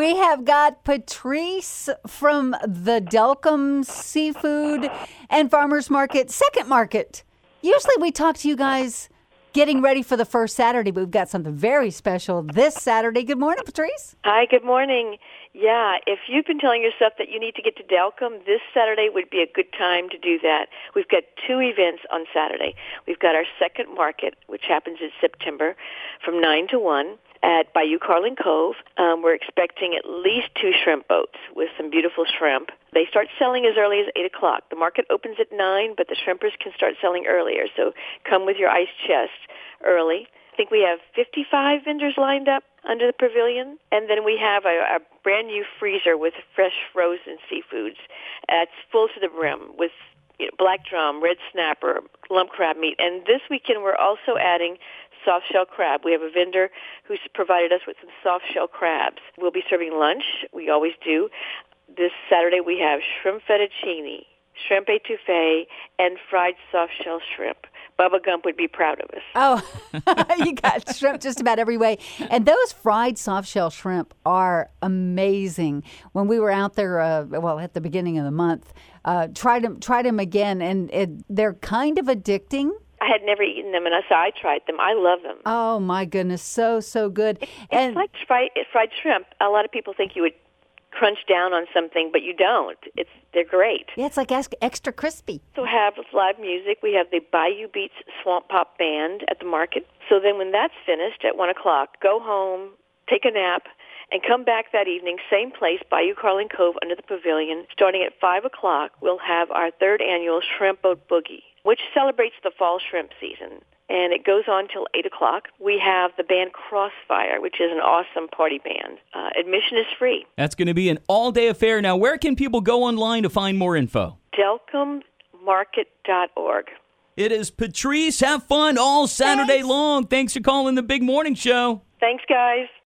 We have got Patrice from the Delcom Seafood and Farmers Market, Second Market. Usually we talk to you guys getting ready for the first Saturday, but we've got something very special this Saturday. Good morning, Patrice. Hi, good morning. Yeah, if you've been telling yourself that you need to get to Delcom, this Saturday would be a good time to do that. We've got two events on Saturday. We've got our second market, which happens in September from 9 to 1 at Bayou Carlin Cove. We're expecting at least 2 shrimp boats with some beautiful shrimp. They start selling as early as 8 o'clock. The market opens at 9, but the shrimpers can start selling earlier, so come with your ice chest early. I think we have 55 vendors lined up under the pavilion, and then we have a brand new freezer with fresh frozen seafoods. It's full to the brim with black drum, red snapper, lump crab meat. And this weekend we're also adding soft shell crab. We have a vendor who's provided us with some soft shell crabs. We'll be serving lunch. We always do. This Saturday we have shrimp fettuccine, shrimp etouffee, and fried soft shell shrimp. Bubba Gump would be proud of us. Oh, you got shrimp just about every way. And those fried soft-shell shrimp are amazing. When we were out there, at the beginning of the month, tried them again, and they're kind of addicting. I had never eaten them, and so I tried them. I love them. Oh, my goodness, so good. It's like fried shrimp. A lot of people think you would crunch down on something, but you don't. They're great. Yeah, it's like extra crispy. So have live music. We have the Bayou Beats Swamp Pop Band at the market. So then when that's finished at 1 o'clock, go home, take a nap, and come back that evening, same place, Bayou Carlin Cove under the pavilion. Starting at 5 o'clock, we'll have our third annual Shrimp Boat Boogie, which celebrates the fall shrimp season. And it goes on till 8 o'clock. We have the band Crossfire, which is an awesome party band. Admission is free. That's going to be an all-day affair. Now, where can people go online to find more info? DelcomMarket.org. It is Patrice. Have fun all Saturday long. Thanks for calling the Big Morning Show. Thanks, guys.